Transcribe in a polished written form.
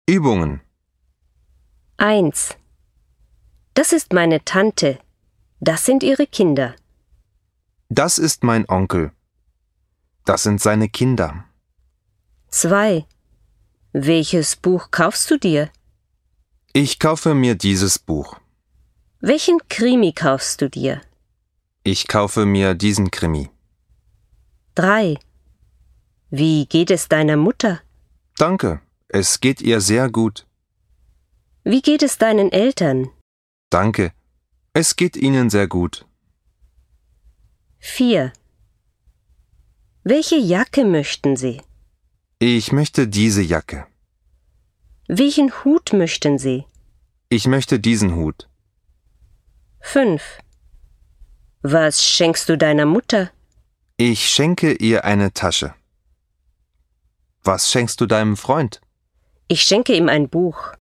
Übungen. 1. Das ist meine Tante. Das sind ihre Kinder. Das ist mein Onkel. Das sind seine Kinder. 2. Welches Buch kaufst du dir? Ich kaufe mir dieses Buch. Welchen Krimi kaufst du dir? Ich kaufe mir diesen Krimi. 3. Wie geht es deiner Mutter? Danke, es geht ihr sehr gut. Wie geht es deinen Eltern? Danke, es geht ihnen sehr gut. 4. Welche Jacke möchten Sie? Ich möchte diese Jacke. Welchen Hut möchten Sie? Ich möchte diesen Hut. 5. Was schenkst du deiner Mutter? Ich schenke ihr eine Tasche. Was schenkst du deinem Freund? Ich schenke ihm ein Buch.